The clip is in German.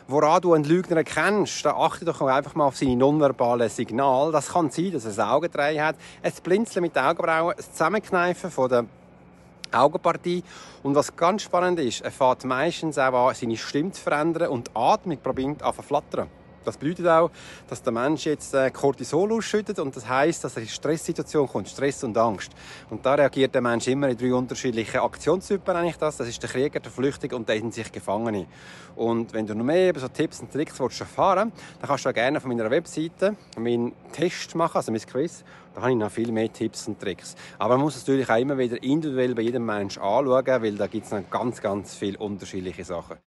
Woran du einen Lügner erkennst, da achte doch einfach mal auf seine nonverbalen Signale. Das kann sein, dass er ein Augendrehen hat, ein Blinzeln mit den Augenbrauen, ein Zusammenkneifen von der Augenpartie. Und was ganz spannend ist, er fängt meistens auch an, seine Stimme zu verändern und die Atmung beginnt an zu flattern. Das bedeutet auch, dass der Mensch jetzt Cortisol ausschüttet und das heisst, dass er in Stresssituation kommt, Stress und Angst. Und da reagiert der Mensch immer in 3 unterschiedliche Aktionstypen. Das ist der Krieger, der Flüchtige und der in sich Gefangene. Und wenn du noch mehr über so Tipps und Tricks erfahren willst, dann kannst du auch gerne von meiner Webseite meinen Test machen, also mein Quiz. Da habe ich noch viel mehr Tipps und Tricks. Aber man muss es natürlich auch immer wieder individuell bei jedem Menschen anschauen, weil da gibt es noch ganz, ganz viele unterschiedliche Sachen.